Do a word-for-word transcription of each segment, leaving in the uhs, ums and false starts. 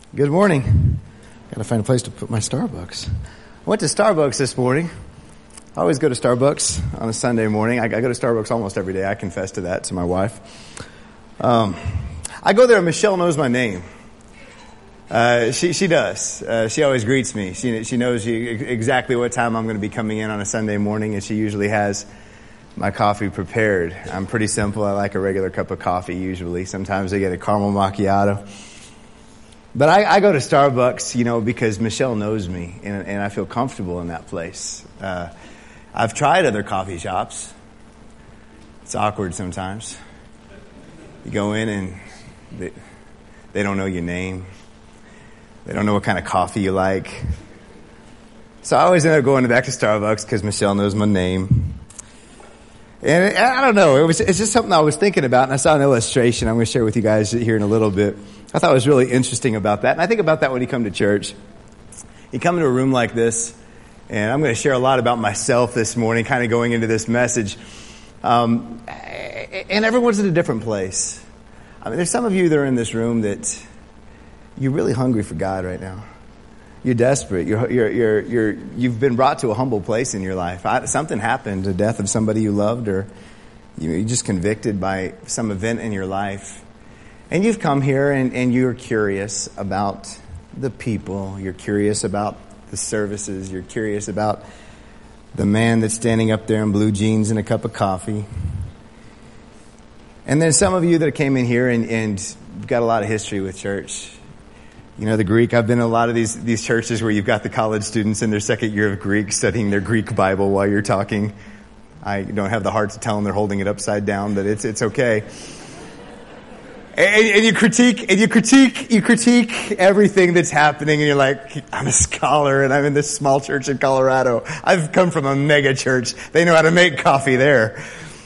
Good morning. Got to find a place to put my Starbucks. I went to Starbucks this morning. I always go to Starbucks on a Sunday morning. I, I go to Starbucks almost every day. I confess to that to my wife. Um, I go there and Michelle knows my name. Uh, she she does. Uh, she always greets me. She she knows exactly what time I'm going to be coming in on a Sunday morning, and she usually has my coffee prepared. I'm pretty simple. I like a regular cup of coffee usually. Sometimes I get a caramel macchiato. But I, I go to Starbucks, you know, because Michelle knows me, and, and I feel comfortable in that place. Uh, I've tried other coffee shops. It's awkward sometimes. You go in and they, they don't know your name. They don't know what kind of coffee you like. So I always end up going back to Starbucks because Michelle knows my name. And I don't know, it was it's just something I was thinking about, and I saw an illustration I'm going to share with you guys here in a little bit. I thought it was really interesting about that. And I think about that when you come to church. You come into a room like this, and I'm going to share a lot about myself this morning, kind of going into this message. Um, and everyone's in a different place. I mean, there's some of you that are in this room that you're really hungry for God right now. You're desperate. You're, you're, you're, you're, you've been brought to a humble place in your life. I, something happened, the death of somebody you loved, or you, you're just convicted by some event in your life. And you've come here and, and you're curious about the people. You're curious about the services. You're curious about the man that's standing up there in blue jeans and a cup of coffee. And then some of you that came in here and, and got a lot of history with church. You know, the Greek, I've been in a lot of these, these churches where you've got the college students in their second year of Greek studying their Greek Bible while you're talking. I don't have the heart to tell them they're holding it upside down, but it's, it's okay. And, and you critique, and you critique, you critique everything that's happening, and you're like, I'm a scholar, and I'm in this small church in Colorado. I've come from a mega church. They know how to make coffee there.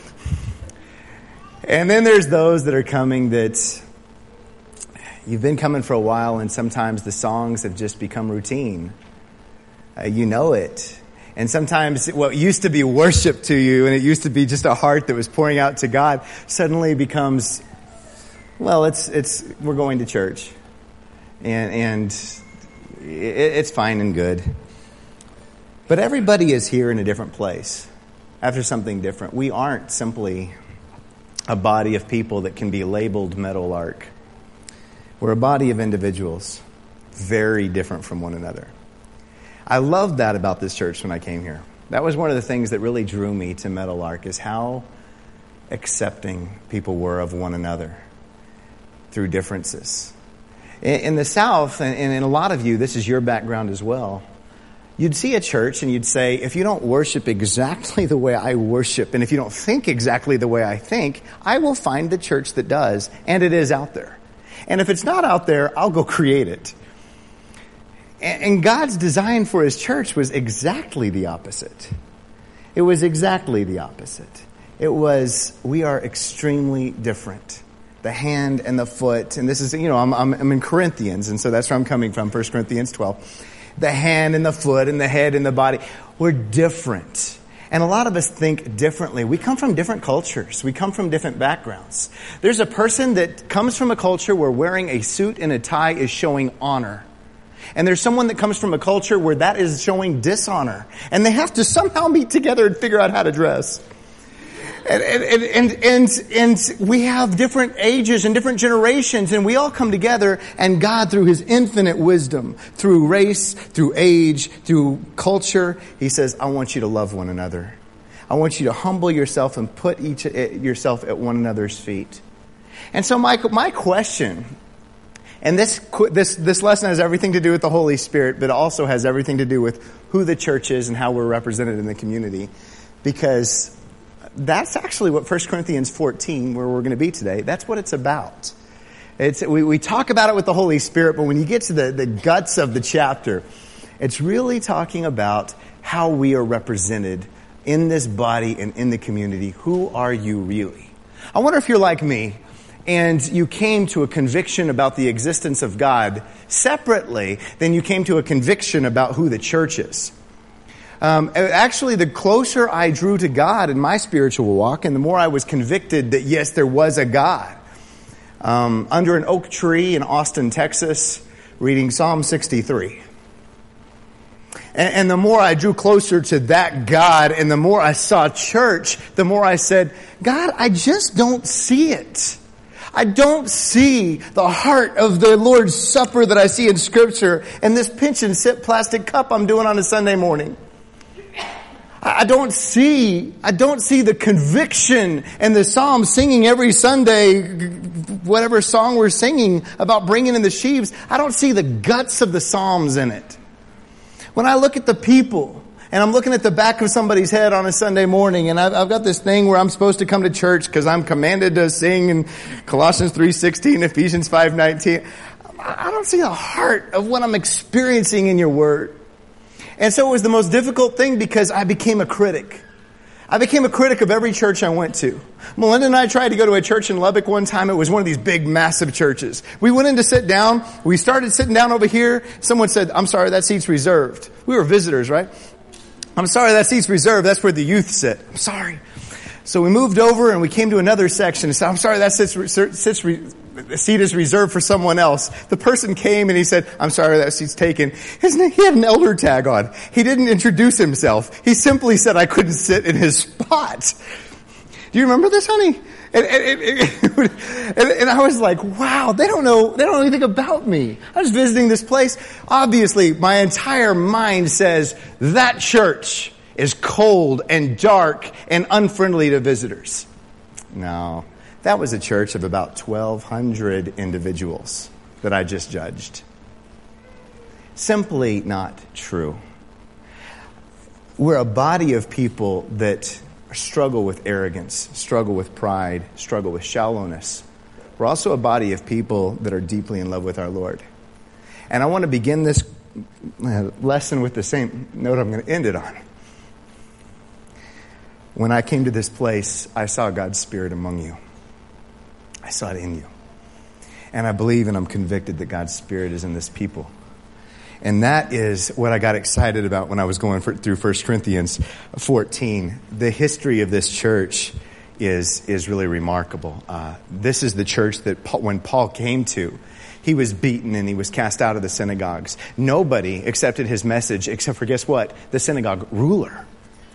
And then there's those that are coming that you've been coming for a while, and sometimes the songs have just become routine. Uh, you know it. And sometimes what used to be worship to you, and it used to be just a heart that was pouring out to God, suddenly becomes, well, it's it's we're going to church. And, and it, it's fine and good. But everybody is here in a different place, after something different. We aren't simply a body of people that can be labeled Meadowlark. We're a body of individuals, very different from one another. I loved that about this church when I came here. That was one of the things that really drew me to Meadowlark, is how accepting people were of one another through differences. In, in the South, and, and in a lot of you, this is your background as well, you'd see a church and you'd say, if you don't worship exactly the way I worship, and if you don't think exactly the way I think, I will find the church that does, and it is out there. And if it's not out there, I'll go create it. And God's design for His church was exactly the opposite. It was exactly the opposite. It was, we are extremely different. The hand and the foot. And this is, you know, I'm, I'm, I'm in Corinthians, and so that's where I'm coming from, First Corinthians twelve. The hand and the foot and the head and the body. We're different. And a lot of us think differently. We come from different cultures. We come from different backgrounds. There's a person that comes from a culture where wearing a suit and a tie is showing honor. And there's someone that comes from a culture where that is showing dishonor. And they have to somehow meet together and figure out how to dress. And, and, and, and, and we have different ages and different generations, and we all come together, and God, through His infinite wisdom, through race, through age, through culture, He says, I want you to love one another. I want you to humble yourself and put each yourself at one another's feet. And so my, my question, and this, this, this lesson has everything to do with the Holy Spirit, but also has everything to do with who the church is and how we're represented in the community, because that's actually what First Corinthians fourteen, where we're going to be today, that's what it's about. It's, we, we talk about it with the Holy Spirit, but when you get to the, the guts of the chapter, it's really talking about how we are represented in this body and in the community. Who are you really? I wonder if you're like me, and you came to a conviction about the existence of God separately than you came to a conviction about who the church is. Um, actually, the closer I drew to God in my spiritual walk, and the more I was convicted that, yes, there was a God. Um, under an oak tree in Austin, Texas, reading Psalm sixty-three. And, and the more I drew closer to that God and the more I saw church, the more I said, God, I just don't see it. I don't see the heart of the Lord's Supper that I see in Scripture and this pinch and sip plastic cup I'm doing on a Sunday morning. I don't see, I don't see the conviction and the psalm singing every Sunday, whatever song we're singing about bringing in the sheaves. I don't see the guts of the psalms in it. When I look at the people, and I'm looking at the back of somebody's head on a Sunday morning, and I've, I've got this thing where I'm supposed to come to church because I'm commanded to sing in Colossians three sixteen, Ephesians five nineteen. I don't see the heart of what I'm experiencing in your word. And so it was the most difficult thing because I became a critic. I became a critic of every church I went to. Melinda and I tried to go to a church in Lubbock one time. It was one of these big, massive churches. We went in to sit down. We started sitting down over here. Someone said, I'm sorry, that seat's reserved. We were visitors, right? I'm sorry, that seat's reserved. That's where the youth sit. I'm sorry. So we moved over and we came to another section and said, I'm sorry, that sits, sits, the seat is reserved for someone else. The person came and he said, I'm sorry, that seat's taken. His name, he had an elder tag on. He didn't introduce himself. He simply said I couldn't sit in his spot. Do you remember this, honey? And, and, and, and, and I was like, wow, they don't know, they don't know anything about me. I was visiting this place. Obviously, my entire mind says that church is cold and dark and unfriendly to visitors. No, that was a church of about twelve hundred individuals that I just judged. Simply not true. We're a body of people that struggle with arrogance, struggle with pride, struggle with shallowness. We're also a body of people that are deeply in love with our Lord. And I want to begin this lesson with the same note I'm going to end it on. When I came to this place, I saw God's Spirit among you. I saw it in you. And I believe and I'm convicted that God's Spirit is in this people. And that is what I got excited about when I was going for, through First Corinthians fourteen. The history of this church is is really remarkable. Uh, this is the church that Paul, when Paul came to, he was beaten and he was cast out of the synagogues. Nobody accepted his message except for, guess what? The synagogue ruler.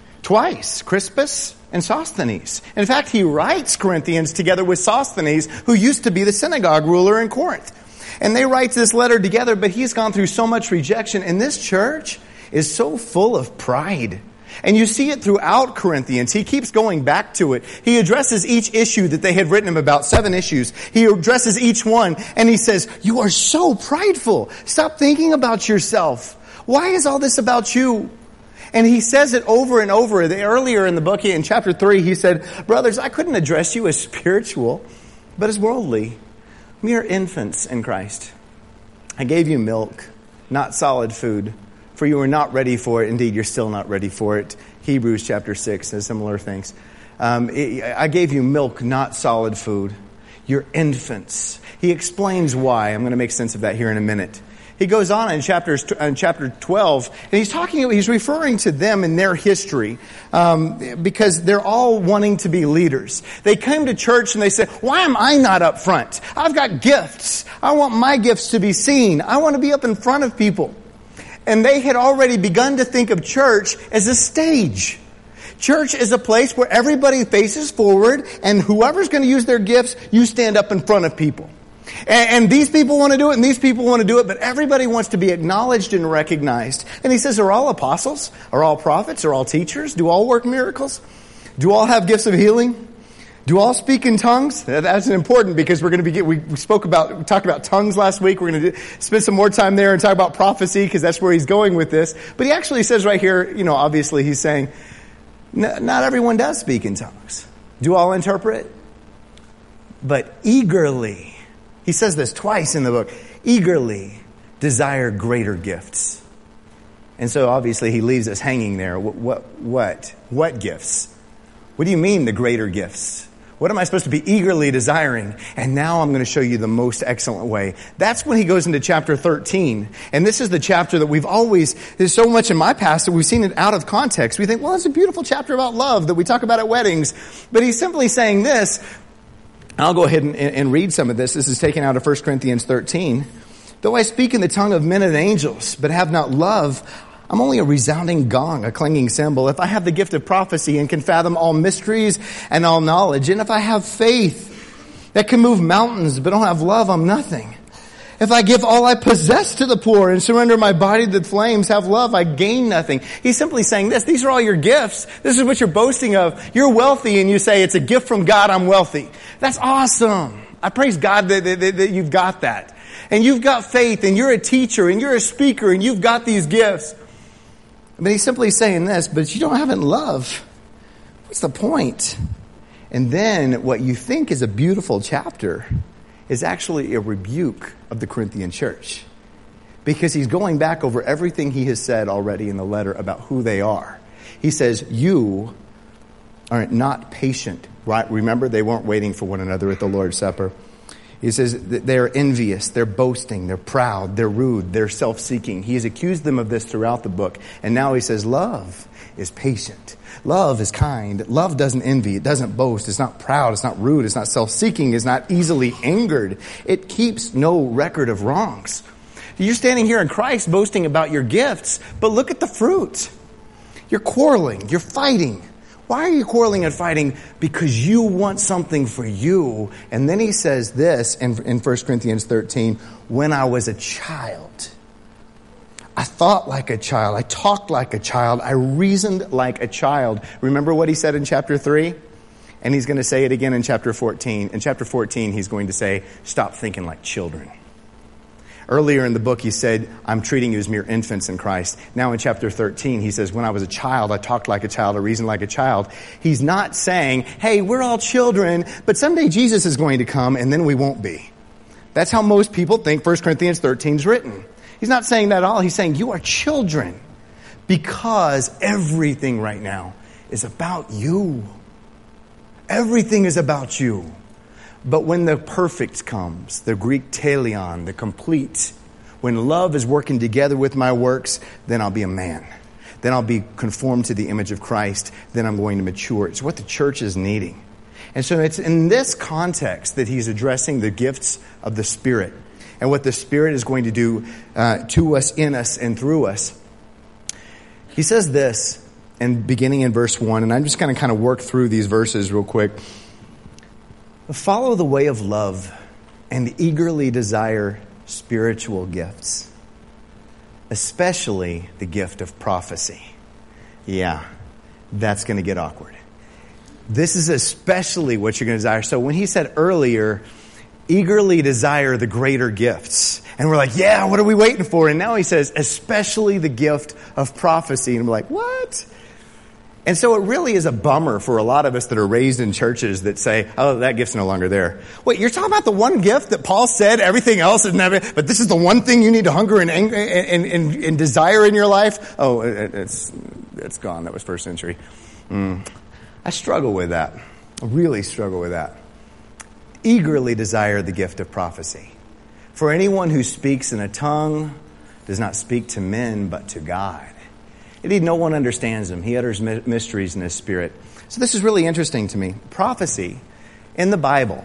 Twice, Crispus and Sosthenes. In fact, he writes Corinthians together with Sosthenes, who used to be the synagogue ruler in Corinth. And they write this letter together, but he's gone through so much rejection. And this church is so full of pride. And you see it throughout Corinthians. He keeps going back to it. He addresses each issue that they had written him about, seven issues. He addresses each one, and he says, you are so prideful. Stop thinking about yourself. Why is all this about you? And he says it over and over. The, earlier in the book, in chapter three, he said, brothers, I couldn't address you as spiritual, but as worldly. Mere infants in Christ. I gave you milk, not solid food, for you were not ready for it. Indeed, you're still not ready for it. Hebrews chapter six says similar things. Um, it, I gave you milk, not solid food. You're infants. He explains why. I'm going to make sense of that here in a minute. He goes on in chapters in chapter twelve, and he's talking. He's referring to them in their history um, because they're all wanting to be leaders. They came to church and they said, "Why am I not up front? I've got gifts. I want my gifts to be seen. I want to be up in front of people." And they had already begun to think of church as a stage. Church is a place where everybody faces forward, and whoever's going to use their gifts, you stand up in front of people. And, and these people want to do it, and these people want to do it, but everybody wants to be acknowledged and recognized. And he says, are all apostles? Are all prophets? Are all teachers? Do all work miracles? Do all have gifts of healing? Do all speak in tongues? That's important because we're going to be, we spoke about, we talked about tongues last week. We're going to do, spend some more time there and talk about prophecy because that's where he's going with this. But he actually says right here, you know, obviously he's saying, not everyone does speak in tongues. Do all interpret? But eagerly, he says this twice in the book, eagerly desire greater gifts. And so obviously he leaves us hanging there. What, what, what, what gifts? What do you mean the greater gifts? What am I supposed to be eagerly desiring? And now I'm going to show you the most excellent way. That's when he goes into chapter thirteen. And this is the chapter that we've always, there's so much in my past that we've seen it out of context. We think, well, it's a beautiful chapter about love that we talk about at weddings. But he's simply saying this. I'll go ahead and, and read some of this. This is taken out of First Corinthians thirteen. Though I speak in the tongue of men and angels, but have not love, I'm only a resounding gong, a clanging cymbal. If I have the gift of prophecy and can fathom all mysteries and all knowledge, and if I have faith that can move mountains, but don't have love, I'm nothing. If I give all I possess to the poor and surrender my body to the flames, have love, I gain nothing. He's simply saying this. These are all your gifts. This is what you're boasting of. You're wealthy and you say, it's a gift from God, I'm wealthy. That's awesome. I praise God that, that, that you've got that. And you've got faith and you're a teacher and you're a speaker and you've got these gifts. But he's simply saying this, but you don't have it in love. What's the point? And then what you think is a beautiful chapter is actually a rebuke of the Corinthian church. Because he's going back over everything he has said already in the letter about who they are. He says, you are not patient. Right? Remember, they weren't waiting for one another at the Lord's Supper. He says they're envious, they're boasting, they're proud, they're rude, they're self-seeking. He has accused them of this throughout the book. And now he says love is patient. Love is kind. Love doesn't envy. It doesn't boast. It's not proud. It's not rude. It's not self-seeking. It's not easily angered. It keeps no record of wrongs. You're standing here in Christ boasting about your gifts, but look at the fruit. You're quarreling. You're fighting. Why are you quarreling and fighting? Because you want something for you. And then he says this in, in First Corinthians thirteen, when I was a child, I thought like a child. I talked like a child. I reasoned like a child. Remember what he said in chapter three? And he's going to say it again in chapter fourteen. In chapter fourteen, he's going to say, stop thinking like children. Earlier in the book, he said, I'm treating you as mere infants in Christ. Now in chapter thirteen, he says, when I was a child, I talked like a child, I reasoned like a child. He's not saying, hey, we're all children, but someday Jesus is going to come and then we won't be. That's how most people think First Corinthians thirteen is written. He's not saying that at all. He's saying you are children because everything right now is about you. Everything is about you. But when the perfect comes, the Greek teleon, the complete, when love is working together with my works, then I'll be a man. Then I'll be conformed to the image of Christ. Then I'm going to mature. It's what the church is needing. And so it's in this context that he's addressing the gifts of the Spirit and what the Spirit is going to do uh, to us, in us, and through us. He says this, and beginning in verse one, and I'm just going to kind of work through these verses real quick. Follow the way of love and eagerly desire spiritual gifts, especially the gift of prophecy. Yeah, that's going to get awkward. This is especially what you're going to desire. So when he said earlier, eagerly desire the greater gifts, and we're like, yeah, what are we waiting for? And now he says, especially the gift of prophecy. And we're like, what? And so it really is a bummer for a lot of us that are raised in churches that say, oh, that gift's no longer there. Wait, you're talking about the one gift that Paul said everything else is never, but this is the one thing you need to hunger and, and, and, and desire in your life? Oh, it, it's, it's gone. That was first century. Mm. I struggle with that. I really struggle with that. Eagerly desire the gift of prophecy. For anyone who speaks in a tongue does not speak to men, but to God. Indeed, no one understands him. He utters mysteries in his spirit. So this is really interesting to me. Prophecy in the Bible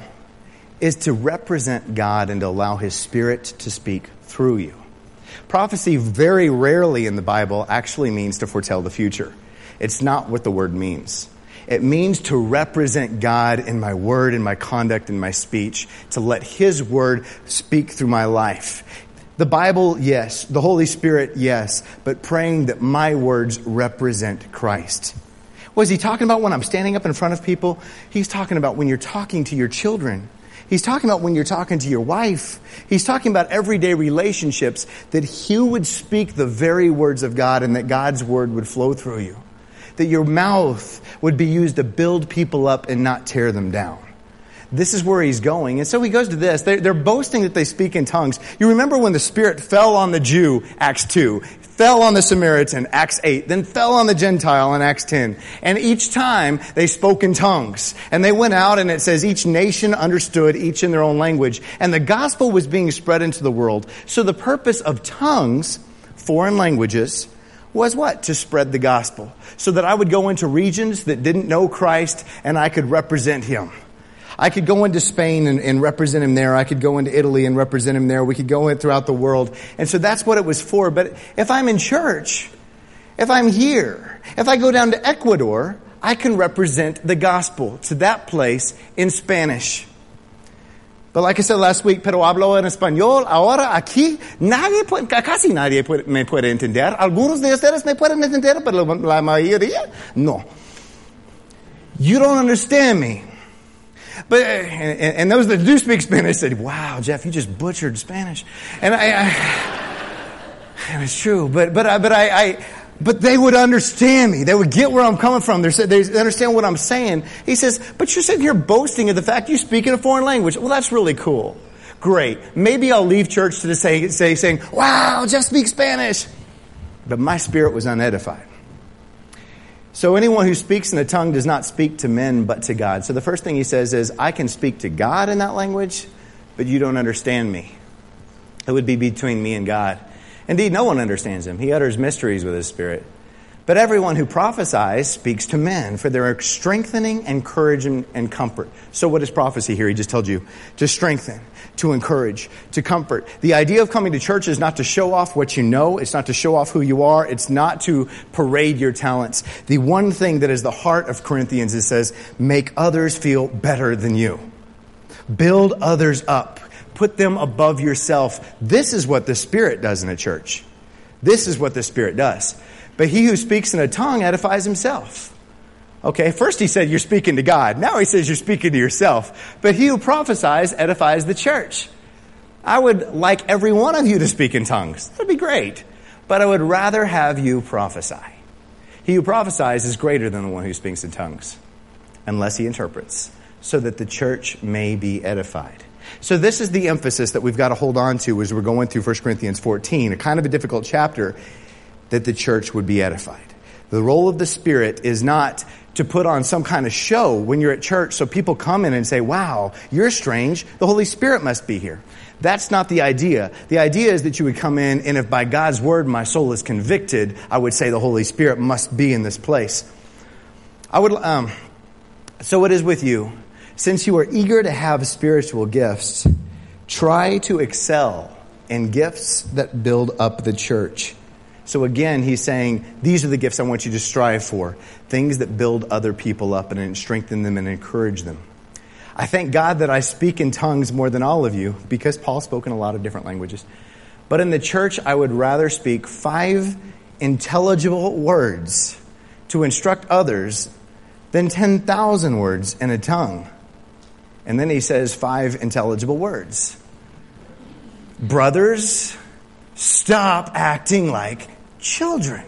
is to represent God and to allow his Spirit to speak through you. Prophecy very rarely in the Bible actually means to foretell the future. It's not what the word means. It means to represent God in my word, in my conduct, in my speech, to let his word speak through my life. The Bible, yes. The Holy Spirit, yes. But praying that my words represent Christ. What is he talking about when I'm standing up in front of people? He's talking about when you're talking to your children. He's talking about when you're talking to your wife. He's talking about everyday relationships, that he would speak the very words of God and that God's word would flow through you. That your mouth would be used to build people up and not tear them down. This is where he's going. And so he goes to this. They're, they're boasting that they speak in tongues. You remember when the Spirit fell on the Jew, Acts two, fell on the Samaritan, Acts eight, then fell on the Gentile in Acts ten. And each time they spoke in tongues. And they went out and it says each nation understood, each in their own language. And the gospel was being spread into the world. So the purpose of tongues, foreign languages, was what? To spread the gospel. So that I would go into regions that didn't know Christ and I could represent him. I could go into Spain and, and represent him there. I could go into Italy and represent him there. We could go in throughout the world. And so that's what it was for. But if I'm in church, if I'm here, if I go down to Ecuador, I can represent the gospel to that place in Spanish. But like I said last week, pero hablo en español. Ahora aquí, nadie puede, casi nadie puede, me puede entender. Algunos de ustedes me pueden entender, pero la mayoría, no. You don't understand me. But, and, and those that do speak Spanish said, wow, Jeff, you just butchered Spanish. And I, I and it's true, but, but, I, but I, I, but they would understand me. They would get where I'm coming from. They're, they understand what I'm saying. He says, but you're sitting here boasting of the fact you speak in a foreign language. Well, that's really cool. Great. Maybe I'll leave church to say, say, saying, wow, Jeff speaks Spanish. But my spirit was unedified. So anyone who speaks in a tongue does not speak to men, but to God. So the first thing he says is, I can speak to God in that language, but you don't understand me. It would be between me and God. Indeed, no one understands him. He utters mysteries with his spirit. But everyone who prophesies speaks to men for their strengthening, encouragement, and comfort. So what is prophecy here? He just told you to strengthen, to encourage, to comfort. The idea of coming to church is not to show off what you know. It's not to show off who you are. It's not to parade your talents. The one thing that is the heart of Corinthians, it says, make others feel better than you. Build others up. Put them above yourself. This is what the Spirit does in a church. This is what the Spirit does. But he who speaks in a tongue edifies himself. Okay, first he said you're speaking to God. Now he says you're speaking to yourself. But he who prophesies edifies the church. I would like every one of you to speak in tongues. That'd be great. But I would rather have you prophesy. He who prophesies is greater than the one who speaks in tongues, unless he interprets, so that the church may be edified. So this is the emphasis that we've got to hold on to as we're going through First Corinthians fourteen, a kind of a difficult chapter, that the church would be edified. The role of the Spirit is not to put on some kind of show when you're at church so people come in and say, wow, you're strange. The Holy Spirit must be here. That's not the idea. The idea is that you would come in, and if by God's word my soul is convicted, I would say the Holy Spirit must be in this place. I would. Um, so it is with you. Since you are eager to have spiritual gifts, try to excel in gifts that build up the church. So again, he's saying, these are the gifts I want you to strive for. Things that build other people up and strengthen them and encourage them. I thank God that I speak in tongues more than all of you, because Paul spoke in a lot of different languages. But in the church, I would rather speak five intelligible words to instruct others than ten thousand words in a tongue. And then he says five intelligible words. Brothers, stop acting like children.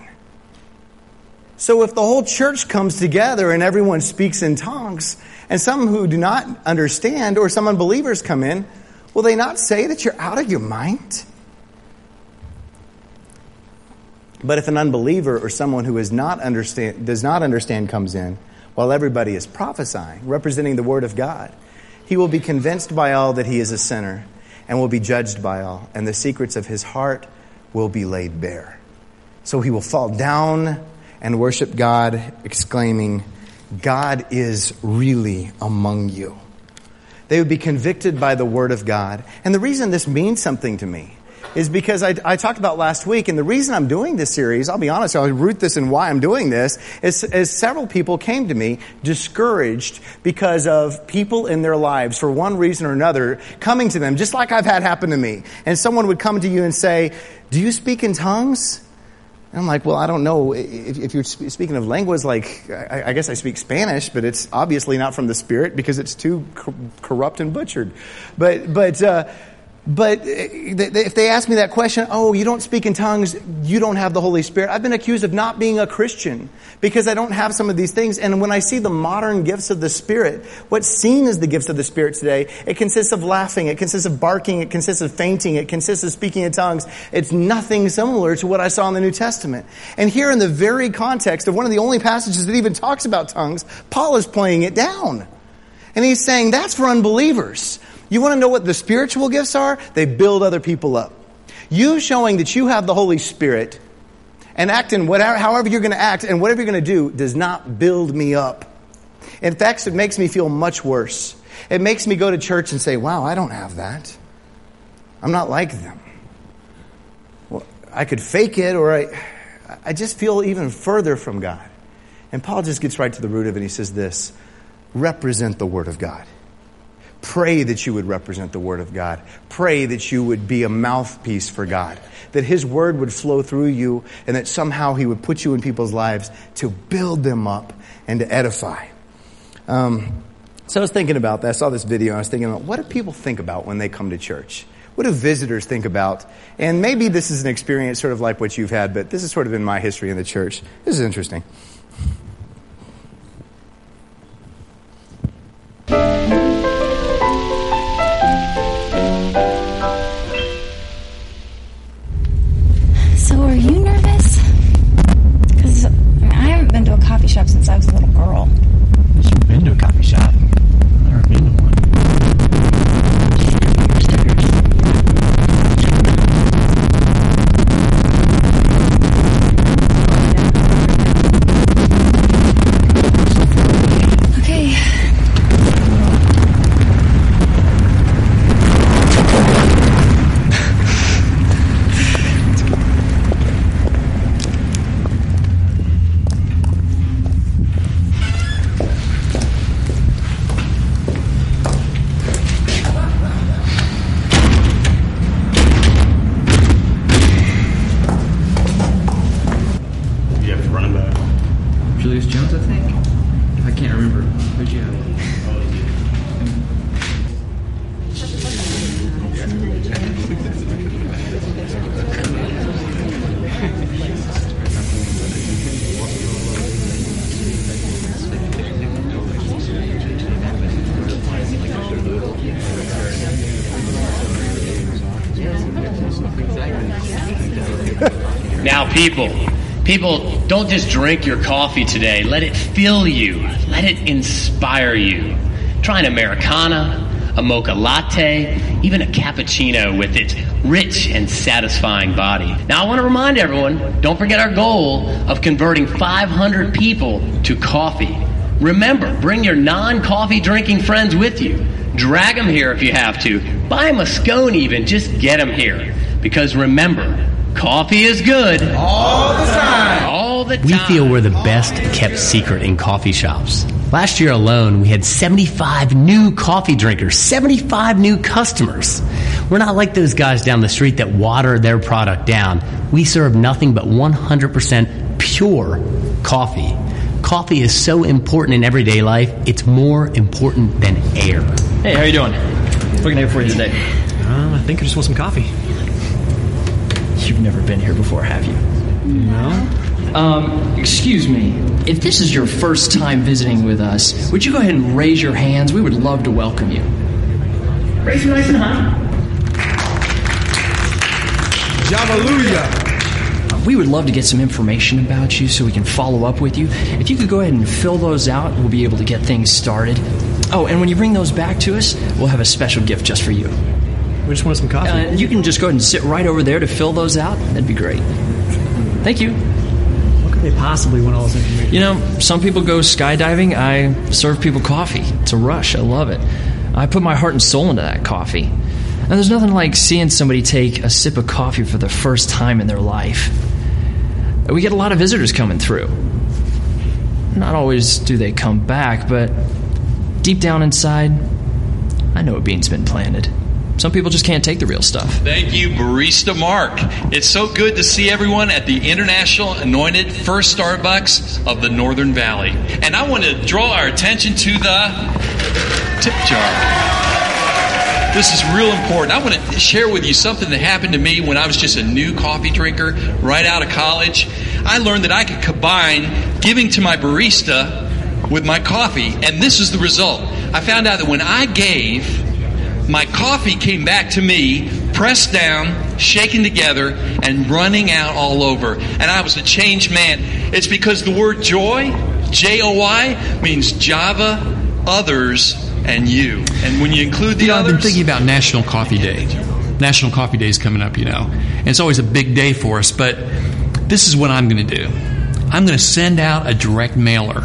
So if the whole church comes together and everyone speaks in tongues, and some who do not understand, or some unbelievers come in, will they not say that you're out of your mind? But if an unbeliever or someone who is not understand, does not understand comes in, while everybody is prophesying, representing the Word of God, he will be convinced by all that he is a sinner, and will be judged by all, and the secrets of his heart will be laid bare. So he will fall down and worship God, exclaiming, God is really among you. They would be convicted by the Word of God. And the reason this means something to me is because I, I talked about last week, and the reason I'm doing this series, I'll be honest, I'll root this in why I'm doing this, is, is several people came to me discouraged because of people in their lives, for one reason or another, coming to them, just like I've had happen to me. And someone would come to you and say, do you speak in tongues? And I'm like, well, I don't know. If, if you're speaking of languages, like, I, I guess I speak Spanish, but it's obviously not from the Spirit because it's too co- corrupt and butchered. But, but, uh, But if they ask me that question, oh, you don't speak in tongues, you don't have the Holy Spirit. I've been accused of not being a Christian because I don't have some of these things. And when I see the modern gifts of the Spirit, what's seen as the gifts of the Spirit today, it consists of laughing, it consists of barking, it consists of fainting, it consists of speaking in tongues. It's nothing similar to what I saw in the New Testament. And here in the very context of one of the only passages that even talks about tongues, Paul is playing it down. And he's saying that's for unbelievers. You want to know what the spiritual gifts are? They build other people up. You showing that you have the Holy Spirit and acting whatever, however you're going to act and whatever you're going to do does not build me up. In fact, it makes me feel much worse. It makes me go to church and say, wow, I don't have that. I'm not like them. Well, I could fake it, or I, I just feel even further from God. And Paul just gets right to the root of it. He says this, represent the Word of God. Pray that you would represent the Word of God. Pray that you would be a mouthpiece for God. That His Word would flow through you, and that somehow He would put you in people's lives to build them up and to edify. Um, so I was thinking about that. I saw this video, and I was thinking about, what do people think about when they come to church? What do visitors think about? And maybe this is an experience sort of like what you've had, but this has sort of been my history in the church. This is interesting. So are you nervous? Because I, mean, I haven't been to a coffee shop since I was a little girl. You've been to a coffee shop? I've never been to one. Okay. Julius Jones, I think? I can't remember. Who'd you have? Now, people, people, don't just drink your coffee today. Let it fill you. Let it inspire you. Try an Americana, a mocha latte, even a cappuccino with its rich and satisfying body. Now, I want to remind everyone, don't forget our goal of converting five hundred people to coffee. Remember, bring your non-coffee drinking friends with you. Drag them here if you have to. Buy them a scone even. Just get them here. Because remember, coffee is good. All the time. All the time. We feel we're the best kept secret in coffee shops. Last year alone, we had seventy-five new coffee drinkers, seventy-five new customers. We're not like those guys down the street that water their product down. We serve nothing but one hundred percent pure coffee. Coffee is so important in everyday life, it's more important than air. Hey, how you doing? What can I have for you today? Um, I think I just want some coffee. You've never been here before, have you? No. Um, excuse me. If this is your first time visiting with us, would you go ahead and raise your hands? We would love to welcome you. Raise them nice and high. Hallelujah. We would love to get some information about you so we can follow up with you. If you could go ahead and fill those out, we'll be able to get things started. Oh, and when you bring those back to us, we'll have a special gift just for you. We just want some coffee. Uh, you can just go ahead and sit right over there to fill those out. That'd be great. Thank you. What could they possibly want all this information? You know, some people go skydiving. I serve people coffee. It's a rush. I love it. I put my heart and soul into that coffee. And there's nothing like seeing somebody take a sip of coffee for the first time in their life. We get a lot of visitors coming through. Not always do they come back, but deep down inside, I know a bean's been planted. Some people just can't take the real stuff. Thank you, Barista Mark. It's so good to see everyone at the International Anointed First Starbucks of the Northern Valley. And I want to draw our attention to the tip jar. This is real important. I want to share with you something that happened to me when I was just a new coffee drinker right out of college. I learned that I could combine giving to my barista with my coffee, and this is the result. I found out that when I gave, my coffee came back to me, pressed down, shaken together, and running out all over. And I was a changed man. It's because the word joy, J O Y, means Java, others, and you. And when you include the you know, others... I've been thinking about National Coffee Day. National Coffee Day is coming up, you know. And it's always a big day for us, but this is what I'm going to do. I'm going to send out a direct mailer.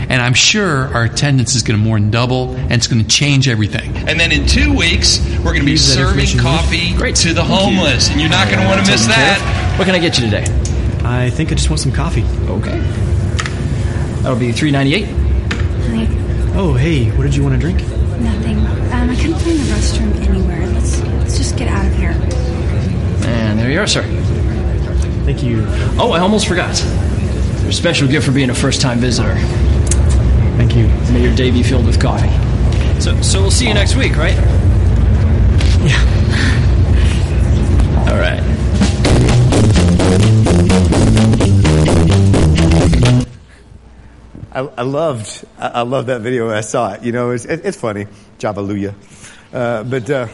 and I'm sure our attendance is going to more than double, and it's going to change everything. And then in two weeks, we're going to be serving coffee Great. to the homeless, and you're not going to want to miss that. What can I get you today? I think I just want some coffee. Okay. That'll be three ninety-eight. Hi. Oh, hey, what did you want to drink? Nothing. Um, I couldn't find the restroom anywhere. Let's let's just get out of here. And there you are, sir. Thank you. Oh, I almost forgot. Your special gift for being a first-time visitor. Thank you. May your day be filled with coffee. So, so we'll see you next week, right? Yeah. All right. I, I loved, I, I loved that video when I saw it. You know, it's, it, it's funny. Jabaluya. Uh, but, uh,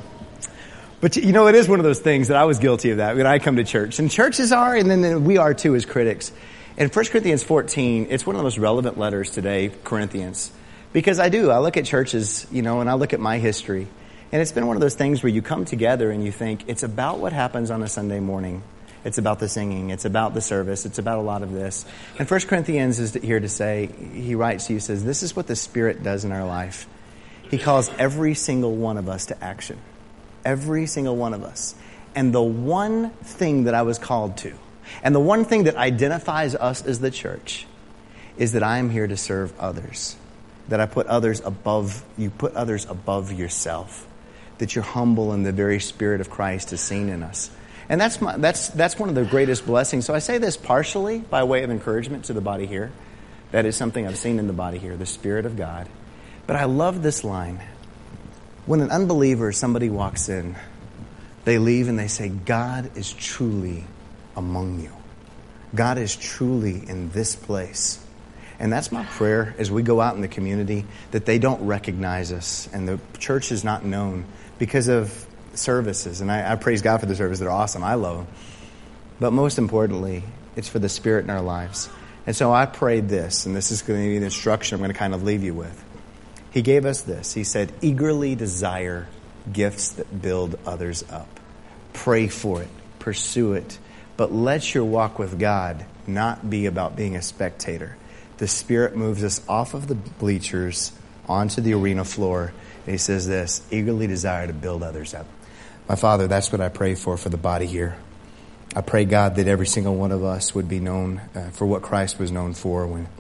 but you know, it is one of those things that I was guilty of that when I come to church. And churches are, and then, then we are too as critics. In First Corinthians fourteen, it's one of the most relevant letters today, Corinthians. Because I do, I look at churches, you know, and I look at my history. And it's been one of those things where you come together and you think, it's about what happens on a Sunday morning. It's about the singing. It's about the service. It's about a lot of this. And First Corinthians is here to say, he writes to you, says, this is what the Spirit does in our life. He calls every single one of us to action. Every single one of us. And the one thing that I was called to, and the one thing that identifies us as the church, is that I am here to serve others. That I put others above, you put others above yourself. That you're humble and the very Spirit of Christ is seen in us. And that's my, that's that's one of the greatest blessings. So I say this partially by way of encouragement to the body here. That is something I've seen in the body here, the Spirit of God. But I love this line. When an unbeliever, somebody walks in, they leave and they say, God is truly among you. God is truly in this place. And that's my prayer as we go out in the community, that they don't recognize us and the church is not known because of services. And I, I praise God for the services. They're awesome. I love them. But most importantly, it's for the Spirit in our lives. And so I prayed this, and this is going to be the instruction I'm going to kind of leave you with. He gave us this. He said, eagerly desire gifts that build others up. Pray for it. Pursue it. But let your walk with God not be about being a spectator. The Spirit moves us off of the bleachers onto the arena floor. And he says this, eagerly desire to build others up. My Father, that's what I pray for for the body here. I pray, God, that every single one of us would be known uh, for what Christ was known for when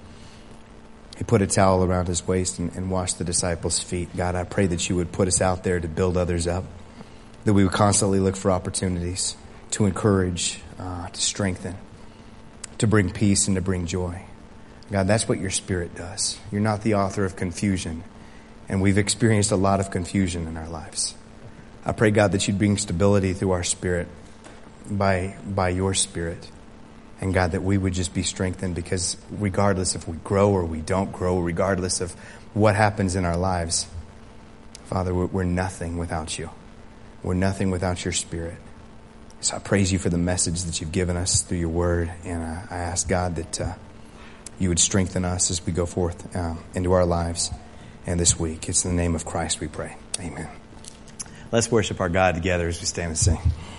he put a towel around his waist and, and washed the disciples' feet. God, I pray that you would put us out there to build others up, that we would constantly look for opportunities to encourage, uh, to strengthen, to bring peace and to bring joy. God, that's what your Spirit does. You're not the author of confusion, and we've experienced a lot of confusion in our lives. I pray, God, that you'd bring stability through our spirit by by your Spirit. And God, that we would just be strengthened because regardless if we grow or we don't grow, regardless of what happens in our lives, Father, we're, we're nothing without you. We're nothing without your Spirit. So I praise you for the message that you've given us through your word. And uh, I ask, God, that uh, you would strengthen us as we go forth uh, into our lives and this week. It's in the name of Christ we pray. Amen. Let's worship our God together as we stand and sing.